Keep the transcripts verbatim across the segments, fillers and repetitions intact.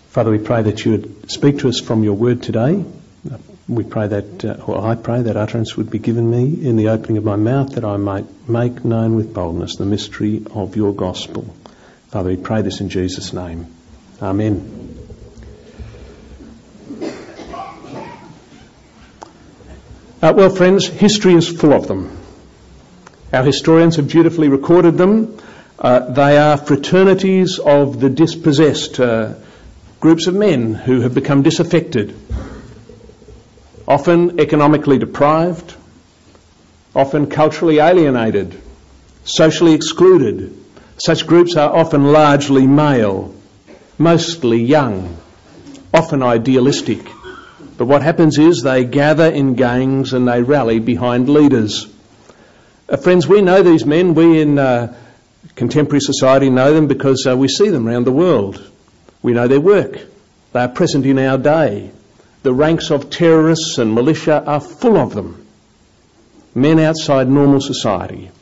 Father, we pray that you would speak to us from your word today. We pray that, uh, or I pray that utterance would be given me in the opening of my mouth, that I might make known with boldness the mystery of your gospel. Father, we pray this in Jesus' name. Amen. Uh, well, friends, history is full of them. Our historians have dutifully recorded them. Uh, they are fraternities of the dispossessed, uh, groups of men who have become disaffected, often economically deprived, often culturally alienated, socially excluded. Such groups are often largely male, mostly young, often idealistic. But what happens is they gather in gangs and they rally behind leaders. Uh, friends, we know these men. We in uh, contemporary society know them because uh, we see them around the world. We know their work. They are present in our day. The ranks of terrorists and militia are full of them. Men outside normal society.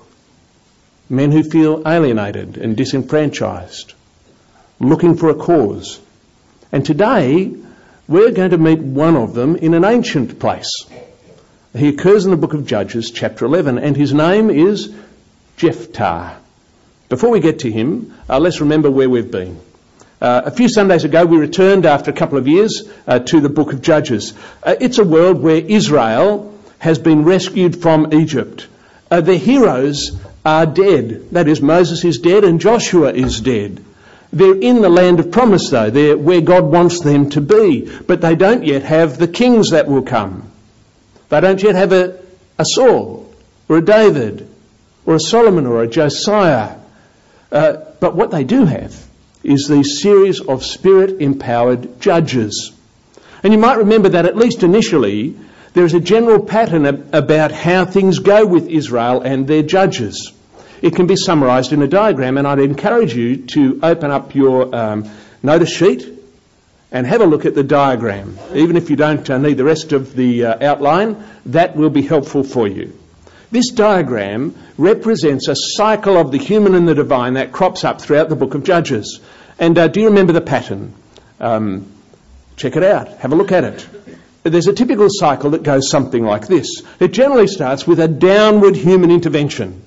Men who feel alienated and disenfranchised, looking for a cause. And today, we're going to meet one of them in an ancient place. He occurs in the book of Judges, chapter eleven, and his name is Jephthah. Before we get to him, uh, let's remember where we've been. Uh, a few Sundays ago, we returned after a couple of years uh, to the book of Judges. Uh, it's a world where Israel has been rescued from Egypt. Uh, their heroes are dead. That is, Moses is dead and Joshua is dead. They're in the land of promise, though. They're where God wants them to be. But they don't yet have the kings that will come. They don't yet have a, a Saul or a David or a Solomon or a Josiah. Uh, but what they do have is these series of spirit-empowered judges. And you might remember that at least initially there is a general pattern ab- about how things go with Israel and their judges. It can be summarised in a diagram, and I'd encourage you to open up your um, notice sheet and have a look at the diagram. Even if you don't uh, need the rest of the uh, outline, that will be helpful for you. This diagram represents a cycle of the human and the divine that crops up throughout the book of Judges. And uh, do you remember the pattern? Um, check it out. Have a look at it. There's a typical cycle that goes something like this. It generally starts with a downward human intervention.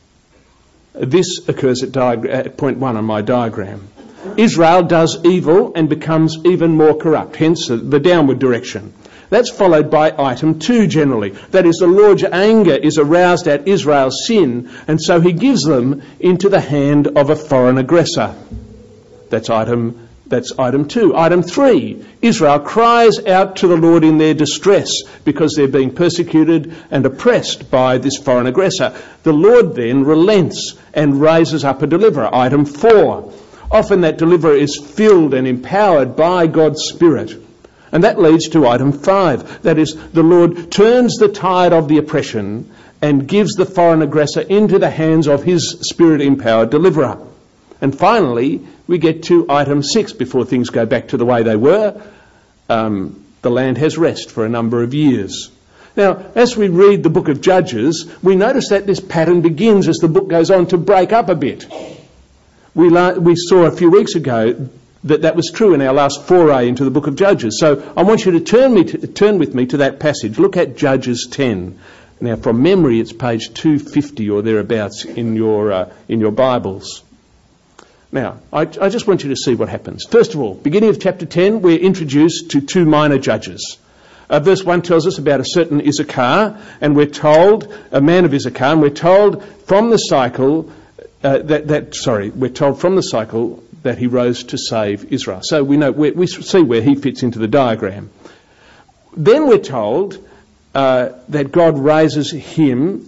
This occurs at, diag- at point one on my diagram. Israel does evil and becomes even more corrupt, hence uh, the downward direction. That's followed by item two generally. That is, the Lord's anger is aroused at Israel's sin, and so he gives them into the hand of a foreign aggressor. That's item, that's item two. Item three, Israel cries out to the Lord in their distress because they're being persecuted and oppressed by this foreign aggressor. The Lord then relents and raises up a deliverer. Item four, often that deliverer is filled and empowered by God's Spirit. And that leads to item five. That is, the Lord turns the tide of the oppression and gives the foreign aggressor into the hands of his spirit-empowered deliverer. And finally, we get to item six before things go back to the way they were. Um, the land has rest for a number of years. Now, as we read the book of Judges, we notice that this pattern begins as the book goes on to break up a bit. We, la- we saw a few weeks ago that that was true in our last foray into the book of Judges. So I want you to turn me to, turn with me to that passage. Look at Judges ten. Now, from memory, it's page two fifty or thereabouts in your uh, in your Bibles. Now, I, I just want you to see what happens. First of all, beginning of chapter ten, we're introduced to two minor judges. Uh, verse one tells us about a certain Issachar, and we're told, a man of Issachar, and we're told from the cycle, uh, that, that, sorry, we're told from the cycle that he rose to save Israel. So we know, we, we see where he fits into the diagram. Then we're told uh, that God raises him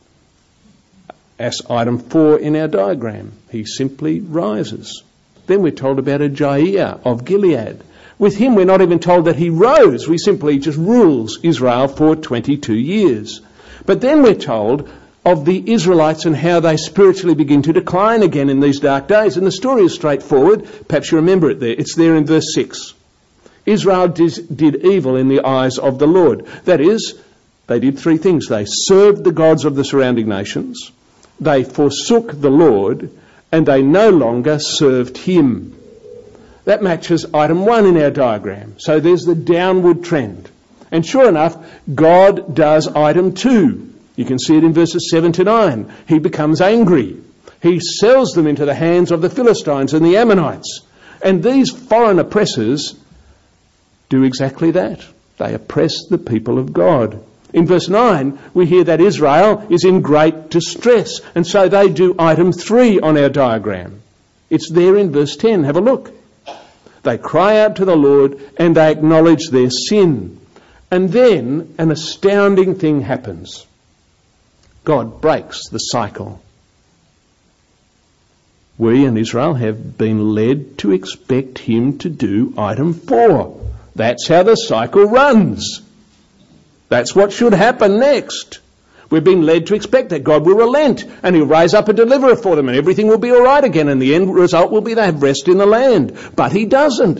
as item four in our diagram. He simply rises. Then we're told about a Jair of Gilead. With him, we're not even told that he rose. We simply just rules Israel for twenty-two years. But then we're told of the Israelites and how they spiritually begin to decline again in these dark days. And the story is straightforward. Perhaps you remember it there. It's there in verse six. Israel did, did evil in the eyes of the Lord. That is, they did three things. They served the gods of the surrounding nations, they forsook the Lord, and they no longer served him. That matches item one in our diagram. So there's the downward trend. And sure enough, God does item two. You can see it in verses seven to nine. He becomes angry. He sells them into the hands of the Philistines and the Ammonites. And these foreign oppressors do exactly that. They oppress the people of God. In verse nine, we hear that Israel is in great distress. And so they do item three on our diagram. It's there in verse ten. Have a look. They cry out to the Lord and they acknowledge their sin. And then an astounding thing happens. God breaks the cycle. We in Israel have been led to expect him to do item four. That's how the cycle runs. That's what should happen next. We've been led to expect that God will relent and he'll raise up a deliverer for them and everything will be all right again, and the end result will be they have rest in the land. But he doesn't.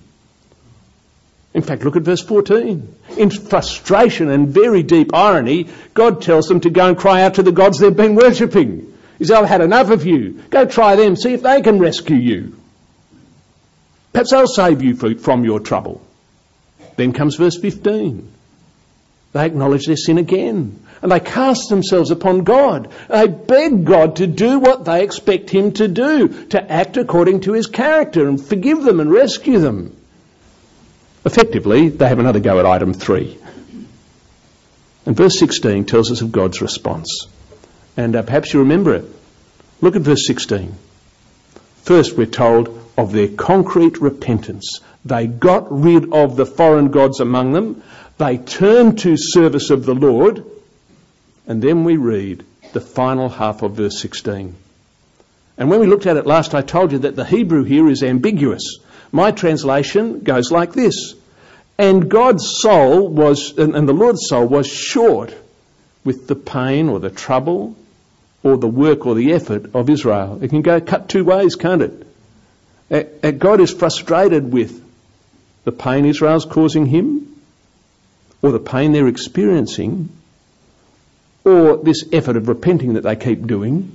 In fact, look at verse fourteen. In frustration and very deep irony, God tells them to go and cry out to the gods they've been worshipping. He says, I've had enough of you. Go try them, see if they can rescue you. Perhaps they'll save you from your trouble. Then comes verse fifteen. They acknowledge their sin again. And they cast themselves upon God. They beg God to do what they expect him to do, to act according to his character and forgive them and rescue them. Effectively, they have another go at item three. And verse sixteen tells us of God's response. And uh, perhaps you remember it. Look at verse sixteen. First, we're told of their concrete repentance. They got rid of the foreign gods among them. They turned to service of the Lord. And then we read the final half of verse sixteen. And when we looked at it last, I told you that the Hebrew here is ambiguous. My translation goes like this. And God's soul was, and, and the Lord's soul was short with the pain or the trouble or the work or the effort of Israel. It can go cut two ways, can't it? Uh, uh, God is frustrated with the pain Israel's causing him, or the pain they're experiencing, or this effort of repenting that they keep doing,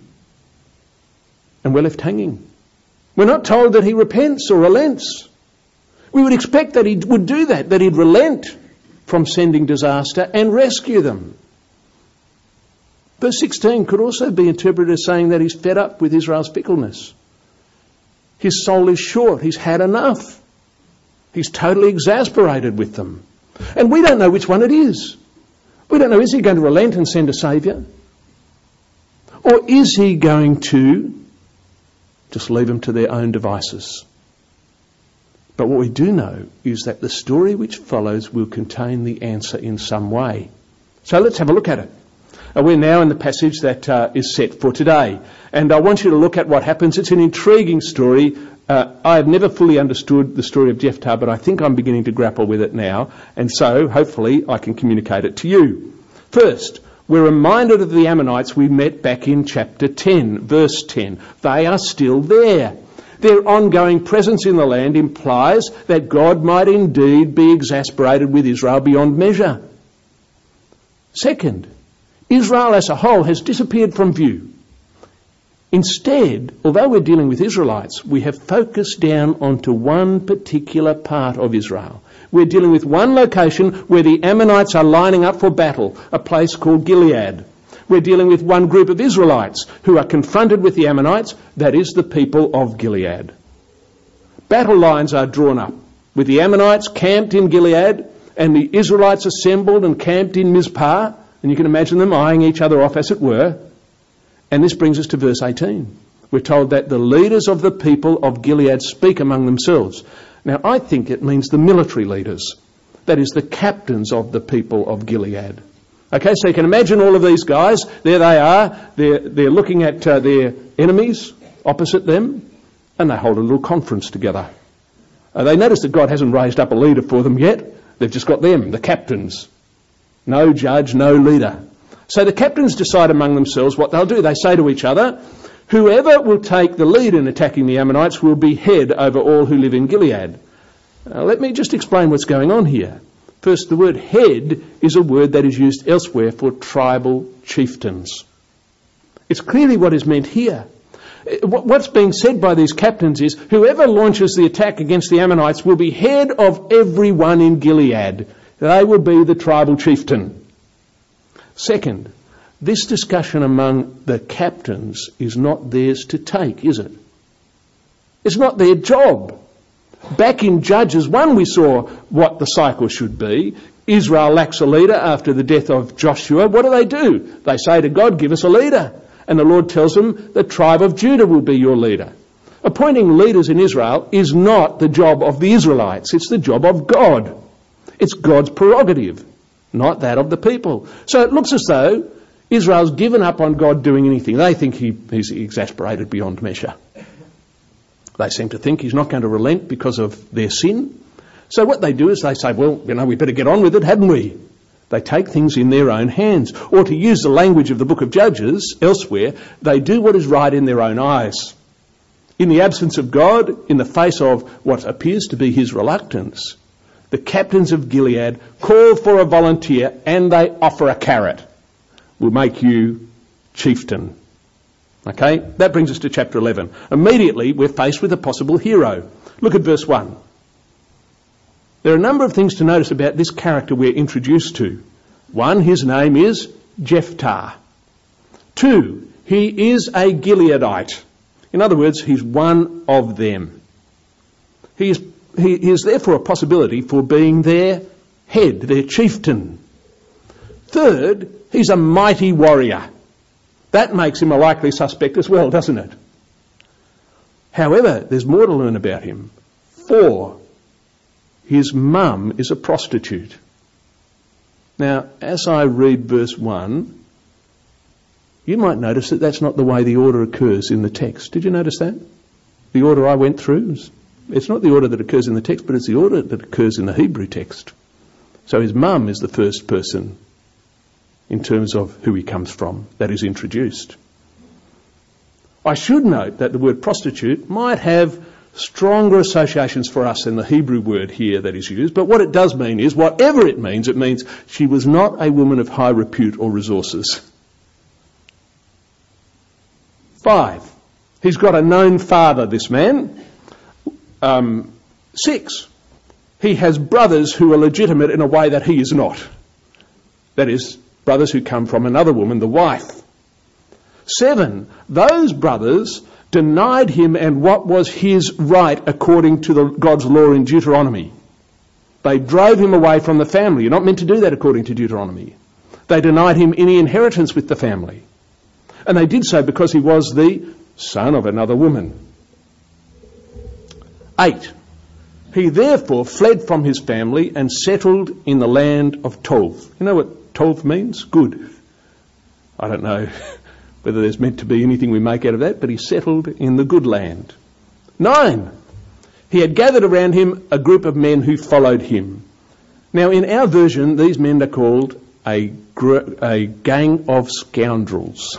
and we're left hanging. We're not told that he repents or relents. We would expect that he would do that, that he'd relent from sending disaster and rescue them. Verse sixteen could also be interpreted as saying that he's fed up with Israel's fickleness. His soul is short. He's had enough. He's totally exasperated with them. And we don't know which one it is. We don't know, is he going to relent and send a saviour? Or is he going to just leave them to their own devices? But what we do know is that the story which follows will contain the answer in some way. So let's have a look at it. Uh, we're now in the passage that uh, is set for today. And I want you to look at what happens. It's an intriguing story. Uh, I have never fully understood the story of Jephthah, but I think I'm beginning to grapple with it now. And so, hopefully, I can communicate it to you. First, we're reminded of the Ammonites we met back in chapter ten, verse ten. They are still there. Their ongoing presence in the land implies that God might indeed be exasperated with Israel beyond measure. Second, Israel as a whole has disappeared from view. Instead, although we're dealing with Israelites, we have focused down onto one particular part of Israel. We're dealing with one location where the Ammonites are lining up for battle, a place called Gilead. We're dealing with one group of Israelites who are confronted with the Ammonites, that is the people of Gilead. Battle lines are drawn up, with the Ammonites camped in Gilead and the Israelites assembled and camped in Mizpah, and you can imagine them eyeing each other off, as it were. And this brings us to verse eighteen. We're told that the leaders of the people of Gilead speak among themselves. Now, I think it means the military leaders. That is, the captains of the people of Gilead. Okay, so you can imagine all of these guys. There they are. They're, they're looking at uh, their enemies opposite them, and they hold a little conference together. Uh, they notice that God hasn't raised up a leader for them yet. They've just got them, the captains. No judge, no leader. So the captains decide among themselves what they'll do. They say to each other, whoever will take the lead in attacking the Ammonites will be head over all who live in Gilead. Now, let me just explain what's going on here. First, the word head is a word that is used elsewhere for tribal chieftains. It's clearly what is meant here. What's being said by these captains is, whoever launches the attack against the Ammonites will be head of everyone in Gilead. They will be the tribal chieftain. Second, this discussion among the captains is not theirs to take, is it? It's not their job. Back in Judges one we saw what the cycle should be. Israel lacks a leader after the death of Joshua. What do they do? They say to God, give us a leader. And the Lord tells them, the tribe of Judah will be your leader. Appointing leaders in Israel is not the job of the Israelites. It's the job of God. It's God's prerogative, not that of the people. So it looks as though Israel's given up on God doing anything. They think he, he's exasperated beyond measure. They seem to think he's not going to relent because of their sin. So what they do is they say, well, you know, we better get on with it, hadn't we? They take things in their own hands. Or to use the language of the book of Judges elsewhere, they do what is right in their own eyes. In the absence of God, in the face of what appears to be his reluctance, the captains of Gilead call for a volunteer and they offer a carrot. We'll make you chieftain. Okay, that brings us to chapter eleven. Immediately we're faced with a possible hero. Look at verse one. There are a number of things to notice about this character we're introduced to. One, his name is Jephthah. Two, he is a Gileadite. In other words, he's one of them. He is, he is therefore a possibility for being their head, their chieftain. Third, he's a mighty warrior. That makes him a likely suspect as well, doesn't it? However, there's more to learn about him. Four, his mum is a prostitute. Now, as I read verse one, you might notice that that's not the way the order occurs in the text. Did you notice that? The order I went through, it's not the order that occurs in the text, but it's the order that occurs in the Hebrew text. So his mum is the first person in terms of who he comes from that is introduced. I should note that the word prostitute might have stronger associations for us than the Hebrew word here that is used, but what it does mean is, whatever it means, it means she was not a woman of high repute or resources. Five, he's got a known father, this man. Um, six, he has brothers who are legitimate in a way that he is not. That is, brothers who come from another woman, the wife. Seven, those brothers denied him and what was his right according to the, God's law in Deuteronomy. They drove him away from the family. You're not meant to do that according to Deuteronomy. They denied him any inheritance with the family. And they did so because he was the son of another woman. Eight, he therefore fled from his family and settled in the land of Tolth. You know what Tolth means? Good. I don't know whether there's meant to be anything we make out of that, but he settled in the good land. Nine, he had gathered around him a group of men who followed him. Now, in our version, these men are called a, gr- a gang of scoundrels.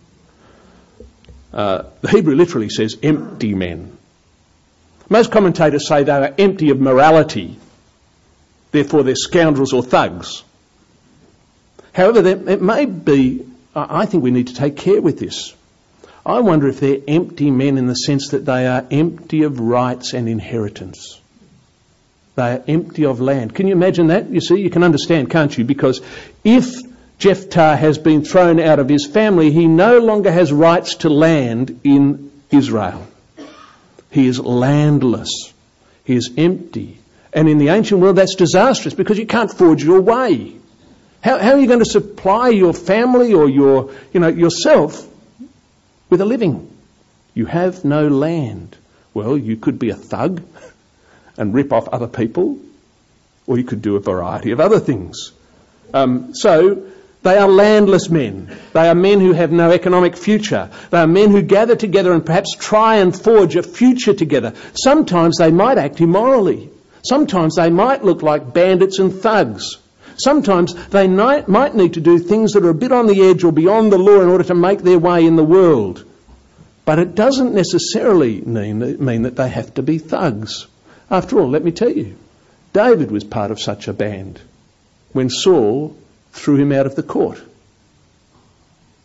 Uh, the Hebrew literally says empty men. Most commentators say they are empty of morality, therefore they're scoundrels or thugs. However, there, it may be, I think we need to take care with this. I wonder if they're empty men in the sense that they are empty of rights and inheritance. They are empty of land. Can you imagine that? You see, you can understand, can't you? Because if Jephthah has been thrown out of his family, he no longer has rights to land in Israel. He is landless. He is empty. And in the ancient world, that's disastrous because you can't forge your way. How, how are you going to supply your family or your, you know, yourself with a living? You have no land. Well, you could be a thug and rip off other people, or you could do a variety of other things. Um, so they are landless men. They are men who have no economic future. They are men who gather together and perhaps try and forge a future together. Sometimes they might act immorally. Sometimes they might look like bandits and thugs. Sometimes they might, might need to do things that are a bit on the edge or beyond the law in order to make their way in the world. But it doesn't necessarily mean, mean that they have to be thugs. After all, let me tell you, David was part of such a band when Saul threw him out of the court.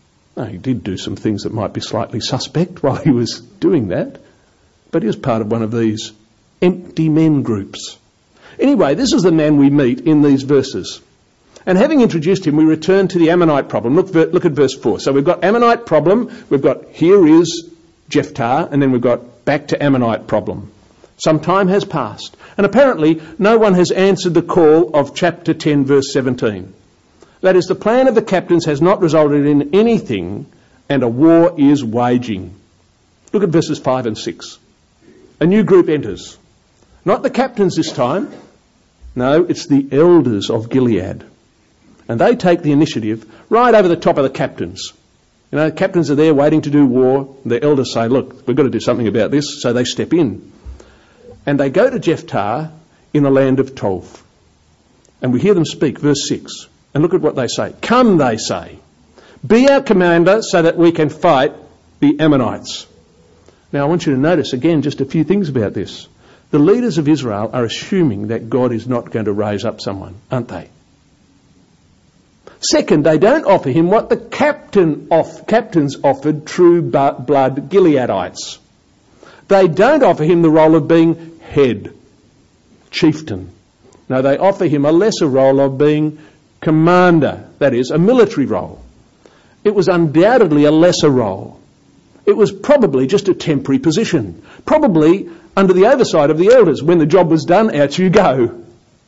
Now, he did do some things that might be slightly suspect while he was doing that, but he was part of one of these empty men groups. Anyway, this is the man we meet in these verses. And having introduced him, we return to the Ammonite problem. Look, look at verse four. So we've got Ammonite problem, we've got here is Jephthah, and then we've got back to Ammonite problem. Some time has passed, and apparently no one has answered the call of chapter ten, verse seventeen. That is, the plan of the captains has not resulted in anything, and a war is waging. Look at verses five and six. A new group enters. Not the captains this time. No, it's the elders of Gilead. And they take the initiative right over the top of the captains. You know, the captains are there waiting to do war. The elders say, look, we've got to do something about this. So they step in. And they go to Jephthah in the land of Tob. And we hear them speak, verse six. And look at what they say. Come, they say, be our commander so that we can fight the Ammonites. Now, I want you to notice, again, just a few things about this. The leaders of Israel are assuming that God is not going to raise up someone, aren't they? Second, they don't offer him what the captain off, captains offered true blood Gileadites. They don't offer him the role of being head, chieftain. No, they offer him a lesser role of being commander, that is, a military role. It was undoubtedly a lesser role. It was probably just a temporary position, probably under the oversight of the elders. When the job was done, out you go.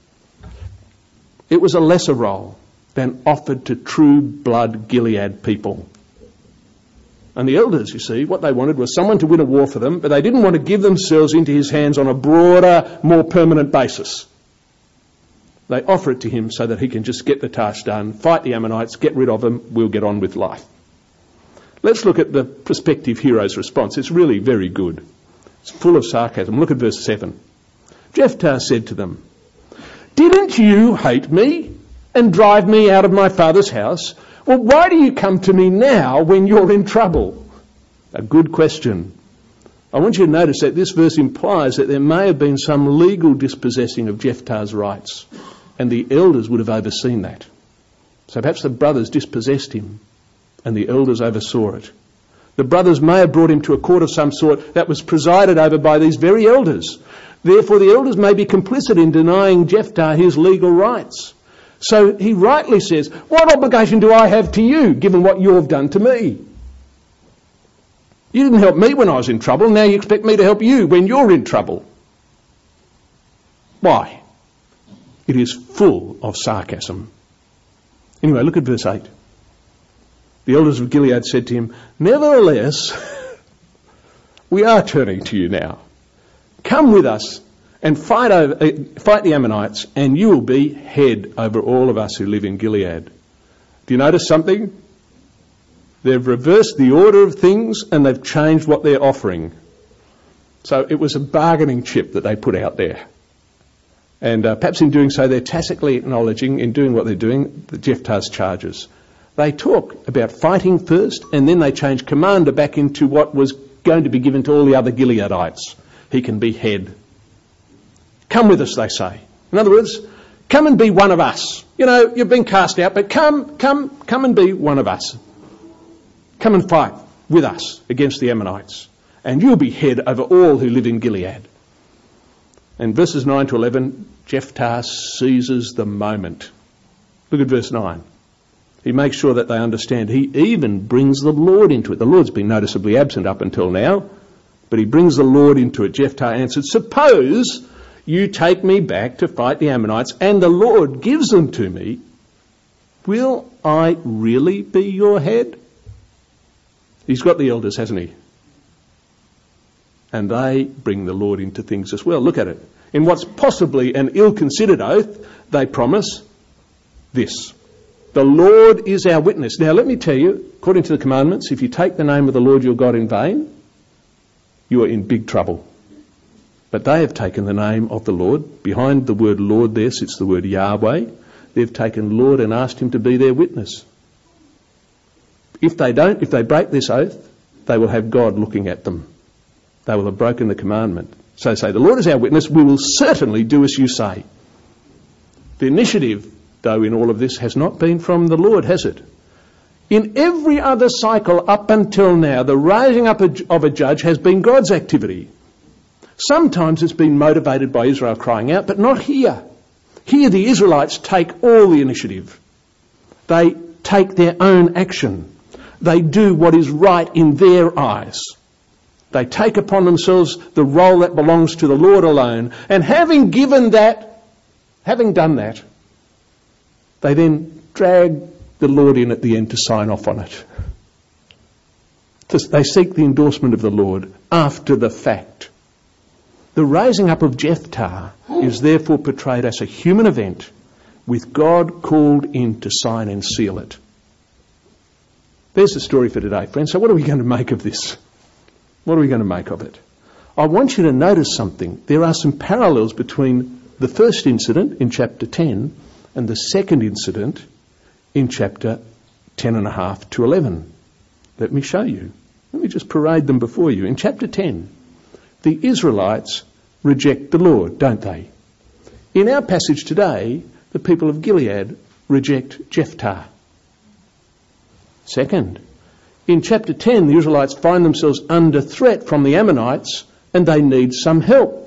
It was a lesser role than offered to true blood Gilead people. And the elders, you see, what they wanted was someone to win a war for them, but they didn't want to give themselves into his hands on a broader, more permanent basis. They offer it to him so that he can just get the task done, fight the Ammonites, get rid of them, we'll get on with life. Let's look at the prospective hero's response. It's really very good. It's full of sarcasm. Look at verse seven. Jephthah said to them, didn't you hate me and drive me out of my father's house? Well, why do you come to me now when you're in trouble? A good question. I want you to notice that this verse implies that there may have been some legal dispossessing of Jephthah's rights, and the elders would have overseen that. So perhaps the brothers dispossessed him, and the elders oversaw it. The brothers may have brought him to a court of some sort that was presided over by these very elders. Therefore, the elders may be complicit in denying Jephthah his legal rights. So he rightly says, what obligation do I have to you, given what you've done to me? You didn't help me when I was in trouble, now you expect me to help you when you're in trouble. Why? It is full of sarcasm. Anyway, look at verse eight. The elders of Gilead said to him, nevertheless, we are turning to you now. Come with us and fight, over, uh, fight the Ammonites, and you will be head over all of us who live in Gilead. Do you notice something? They've reversed the order of things and they've changed what they're offering. So it was a bargaining chip that they put out there. And uh, perhaps in doing so, they're tacitly acknowledging, in doing what they're doing, the Jephthah's charges. They talk about fighting first, and then they change commander back into what was going to be given to all the other Gileadites. He can be head. Come with us, they say. In other words, come and be one of us. You know, you've been cast out, but come, come, come and be one of us. Come and fight with us against the Ammonites, and you'll be head over all who live in Gilead. And verses nine to eleven, Jephthah seizes the moment. Look at verse nine. He makes sure that they understand. He even brings the Lord into it. The Lord's been noticeably absent up until now, but he brings the Lord into it. Jephthah answered, suppose you take me back to fight the Ammonites and the Lord gives them to me, will I really be your head? He's got the elders, hasn't he? And they bring the Lord into things as well. Look at it. In what's possibly an ill-considered oath, they promise this. The Lord is our witness. Now, let me tell you, according to the commandments, if you take the name of the Lord your God in vain, you are in big trouble. But they have taken the name of the Lord. Behind the word Lord there sits the word Yahweh. They've taken Lord and asked him to be their witness. If they don't, if they break this oath, they will have God looking at them. They will have broken the commandment. So they say, the Lord is our witness, we will certainly do as you say. The initiative, though, in all of this has not been from the Lord, has it? In every other cycle up until now, the raising up of a judge has been God's activity. Sometimes it's been motivated by Israel crying out, but not here. Here the Israelites take all the initiative. They take their own action. They do what is right in their eyes. They take upon themselves the role that belongs to the Lord alone. And having given that, having done that, they then drag the Lord in at the end to sign off on it. They seek the endorsement of the Lord after the fact. The raising up of Jephthah is therefore portrayed as a human event with God called in to sign and seal it. There's the story for today, friends. So what are we going to make of this? What are we going to make of it? I want you to notice something. There are some parallels between the first incident in chapter ten and the second incident in chapter ten and a half to eleven. Let me show you. Let me just parade them before you. In chapter ten, the Israelites reject the Lord, don't they? In our passage today, the people of Gilead reject Jephthah. Second, in chapter ten, the Israelites find themselves under threat from the Ammonites and they need some help.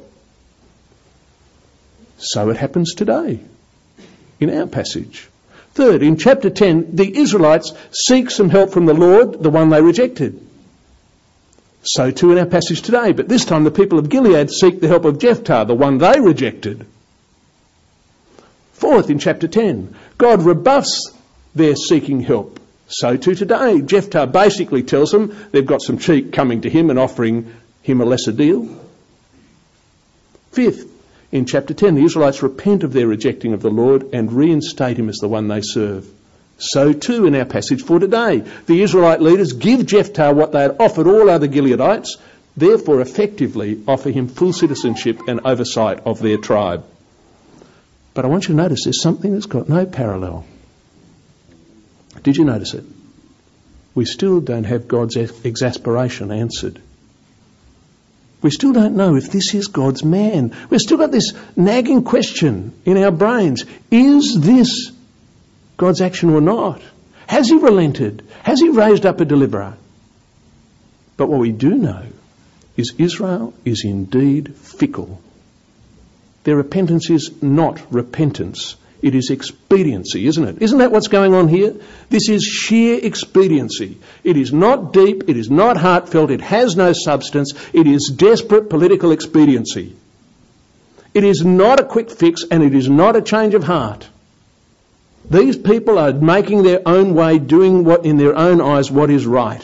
So it happens today in our passage. Third, in chapter ten, the Israelites seek some help from the Lord, the one they rejected. So too in our passage today, but this time the people of Gilead seek the help of Jephthah, the one they rejected. Fourth, in chapter ten, God rebuffs their seeking help. So too today, Jephthah basically tells them they've got some cheek coming to him and offering him a lesser deal. Fifth, in chapter ten, the Israelites repent of their rejecting of the Lord and reinstate him as the one they serve. So too in our passage for today, the Israelite leaders give Jephthah what they had offered all other Gileadites, therefore effectively offer him full citizenship and oversight of their tribe. But I want you to notice there's something that's got no parallel. Did you notice it? We still don't have God's exasperation answered. We still don't know if this is God's man. We've still got this nagging question in our brains. Is this God's action or not? Has he relented? Has he raised up a deliverer? But what we do know is Israel is indeed fickle. Their repentance is not repentance. It is expediency, isn't it? Isn't that what's going on here? This is sheer expediency. It is not deep, it is not heartfelt, it has no substance, it is desperate political expediency. It is not a quick fix and it is not a change of heart. These people are making their own way, doing what in their own eyes what is right.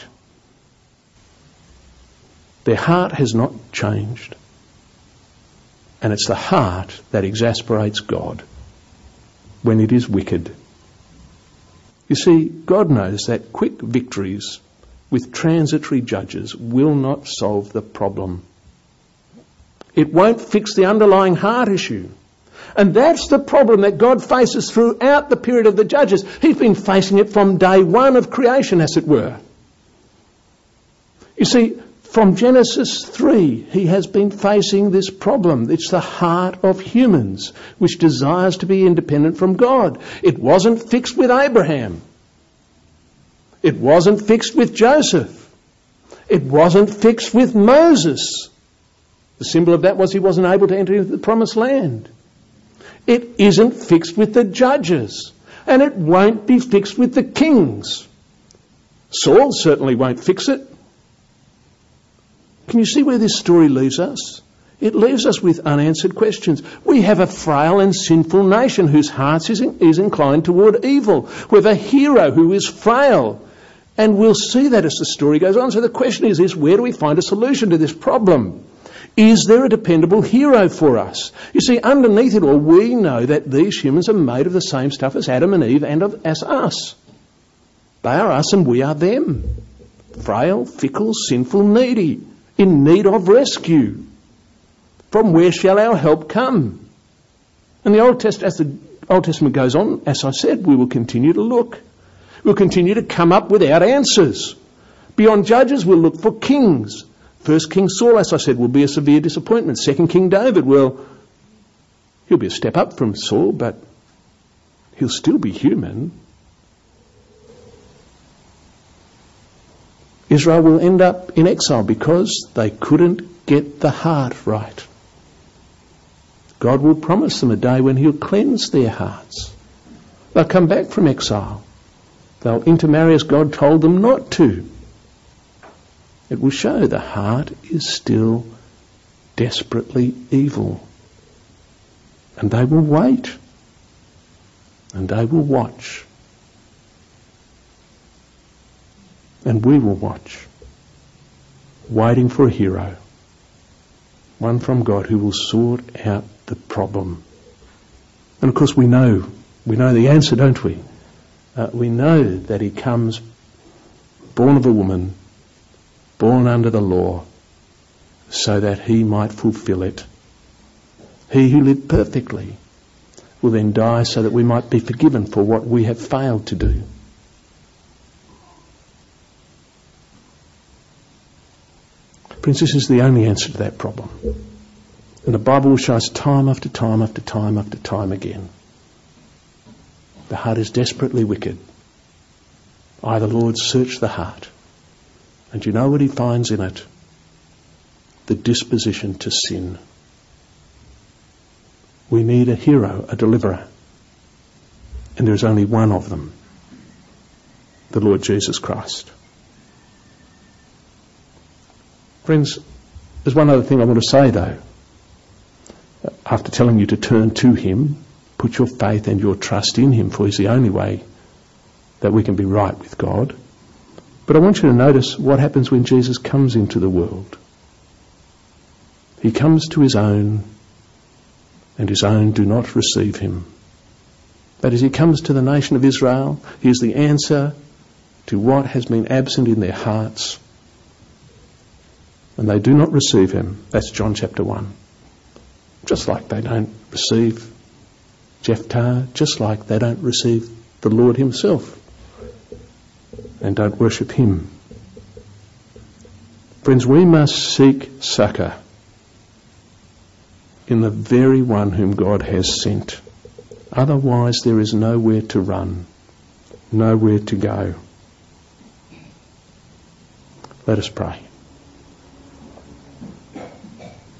Their heart has not changed. And it's the heart that exasperates God when it is wicked. You see, God knows that quick victories with transitory judges will not solve the problem. It won't fix the underlying heart issue. And that's the problem that God faces throughout the period of the judges. He's been facing it from day one of creation, as it were. You see, from Genesis three, he has been facing this problem. It's the heart of humans, which desires to be independent from God. It wasn't fixed with Abraham. It wasn't fixed with Joseph. It wasn't fixed with Moses. The symbol of that was he wasn't able to enter into the promised land. It isn't fixed with the judges. And it won't be fixed with the kings. Saul certainly won't fix it. Can you see where this story leaves us? It leaves us with unanswered questions. We have a frail and sinful nation whose heart is, in, is inclined toward evil. We have a hero who is frail. And we'll see that as the story goes on. So the question is, is where do we find a solution to this problem? Is there a dependable hero for us? You see, underneath it all, we know that these humans are made of the same stuff as Adam and Eve and of, as us. They are us and we are them. Frail, fickle, sinful, needy, in need of rescue. From where shall our help come? And the Old Testament, as the Old Testament goes on, as I said, we will continue to look. We'll continue to come up without answers. Beyond judges, we'll look for kings. First King Saul, as I said, will be a severe disappointment. Second King David, well, he'll be a step up from Saul, but he'll still be human. Israel will end up in exile because they couldn't get the heart right. God will promise them a day when he'll cleanse their hearts. They'll come back from exile. They'll intermarry as God told them not to. It will show the heart is still desperately evil. And they will wait. And they will watch. And we will watch. Waiting for a hero. One from God who will sort out the problem. And of course we know, we know the answer, don't we? Uh, we know that he comes born of a woman, born under the law, so that he might fulfill it. He who lived perfectly will then die so that we might be forgiven for what we have failed to do. Friends, this is the only answer to that problem. And the Bible will show us time after time after time after time again. The heart is desperately wicked. I, the Lord, search the heart. And you know what he finds in it? The disposition to sin. We need a hero, a deliverer. And there is only one of them. The Lord Jesus Christ. Friends, there's one other thing I want to say though. After telling you to turn to him, put your faith and your trust in him, for he's the only way that we can be right with God. But I want you to notice what happens when Jesus comes into the world. He comes to his own, and his own do not receive him. That is, he comes to the nation of Israel. He is the answer to what has been absent in their hearts. And they do not receive him. That's John chapter one. Just like they don't receive Jephthah, just like they don't receive the Lord himself and don't worship him. Friends, we must seek succour in the very one whom God has sent. Otherwise there is nowhere to run, nowhere to go. Let us pray.